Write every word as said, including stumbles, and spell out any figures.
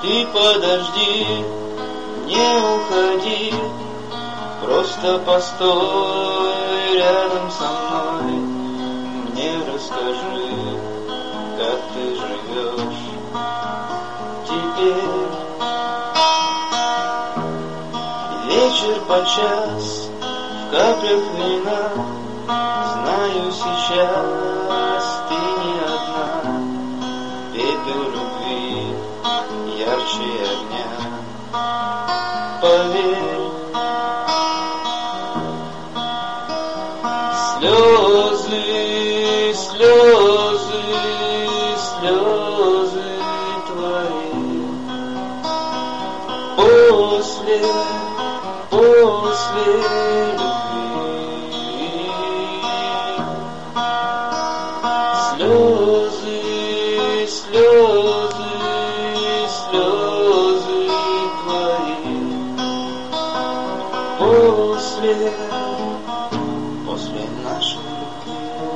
Ты подожди, не уходи, просто постой рядом со мной. Мне расскажи, как ты живешь теперь. Вечер по час в каплях вина. Знаю, сейчас ты не одна. Пепел любви ярче огня. Поверь, слезы, слезы, слезы твои после, после любви. Слезы, слезы, слезы твои после, после нашей любви.